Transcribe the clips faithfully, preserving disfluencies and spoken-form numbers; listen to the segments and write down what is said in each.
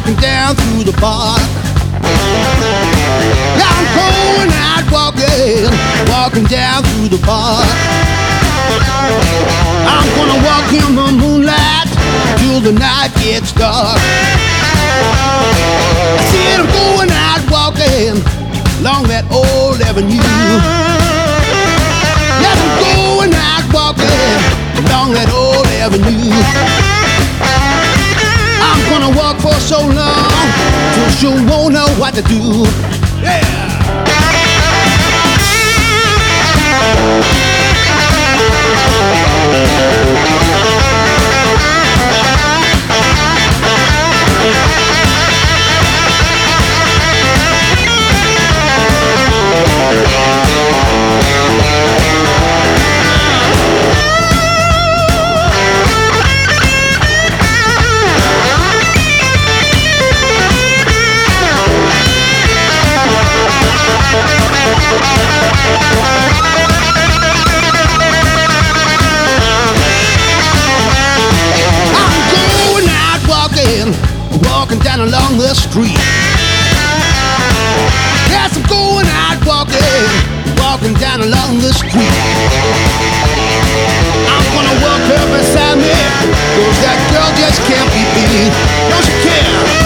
walking down through the park. Yeah, I'm going out walking, walking down through the park. I'm gonna walk in the moonlight till the night gets dark. I said I'm going out walking along that old avenue. Yes, I'm going out walking along that old avenue. I'm gonna walk for so long till you won't know what to do. Yeah. Walking down along the street. Yes, I'm going out walking, walking down along the street. I'm gonna walk her beside me, 'cause that girl just can't be beat. Don't you care?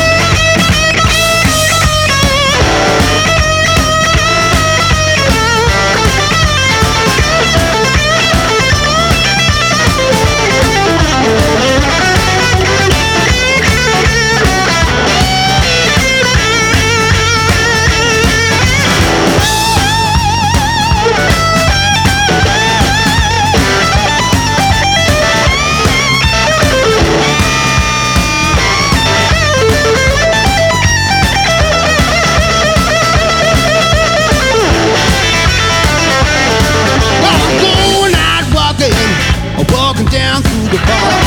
Walking down through the park.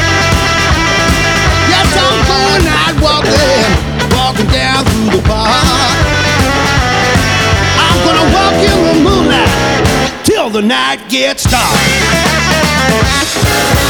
Yes, I'm going out walking, walking down through the park. I'm gonna walk in the moonlight till the night gets dark.